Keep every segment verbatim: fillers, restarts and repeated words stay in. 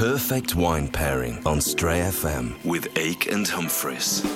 perfect wine pairing on Stray F M with Ake and Humphreys.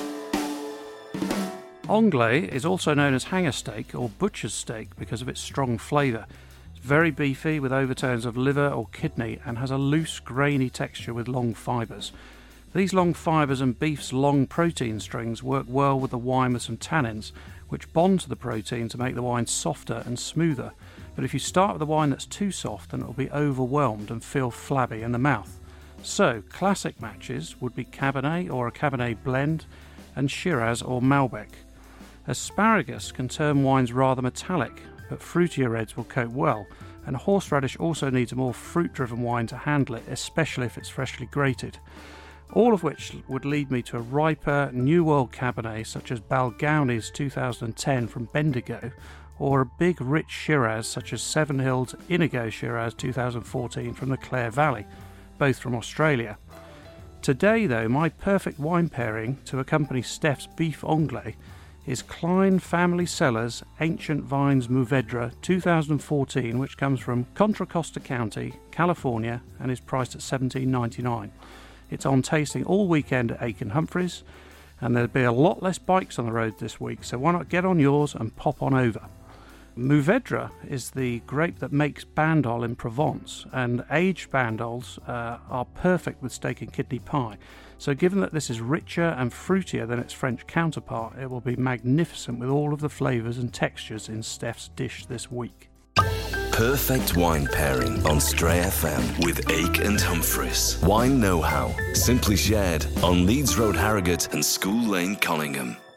Anglais is also known as hanger steak or butcher's steak because of its strong flavour. It's very beefy with overtones of liver or kidney and has a loose, grainy texture with long fibres. These long fibres and beef's long protein strings work well with the wine with some tannins, which bond to the protein to make the wine softer and smoother. But if you start with a wine that's too soft, then it will be overwhelmed and feel flabby in the mouth. So, classic matches would be Cabernet or a Cabernet blend and Shiraz or Malbec. Asparagus can turn wines rather metallic, but fruitier reds will cope well, and horseradish also needs a more fruit-driven wine to handle it, especially if it's freshly grated. All of which would lead me to a riper, New World Cabernet such as Balgownie's two thousand ten from Bendigo, or a big rich Shiraz such as Seven Hills Inigo Shiraz two thousand fourteen from the Clare Valley, both from Australia. Today though, my perfect wine pairing to accompany Steph's Beef Anglais is Klein Family Cellars Ancient Vines Mourvedre two thousand fourteen, which comes from Contra Costa County, California, and is priced at seventeen ninety-nine. It's on tasting all weekend at Ake and Humphreys, and there'll be a lot less bikes on the road this week, so why not get on yours and pop on over. Mourvedre is the grape that makes Bandol in Provence, and aged Bandols uh, are perfect with steak and kidney pie. So given that this is richer and fruitier than its French counterpart, it will be magnificent with all of the flavours and textures in Steph's dish this week. Perfect wine pairing on Stray F M with Ake and Humphreys. Wine know-how, simply shared on Leeds Road, Harrogate and School Lane, Collingham.